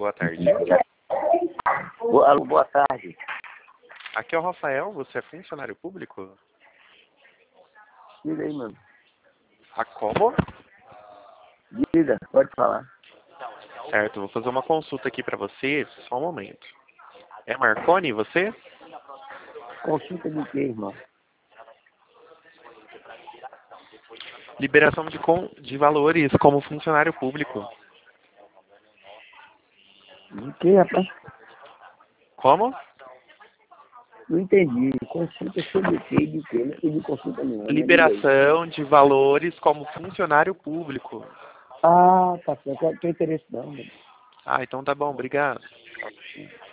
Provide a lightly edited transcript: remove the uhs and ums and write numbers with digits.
boa tarde. Alô, boa tarde. Aqui é o Rafael, você é funcionário público? Diga aí, mano. A como? Diga, pode falar. Certo, vou fazer uma consulta aqui pra você, só um momento. É Marconi, você? Consulta de quê, irmão? Liberação de valores como funcionário público. De quê, rapaz? Como? Não entendi. Consulta sobre o quê e de quê? Não entendi consulta nenhuma. Diga aí. Liberação de valores como funcionário público. Ah, tá certo. Não tem interesse não, mano. Ah, então tá bom, obrigado.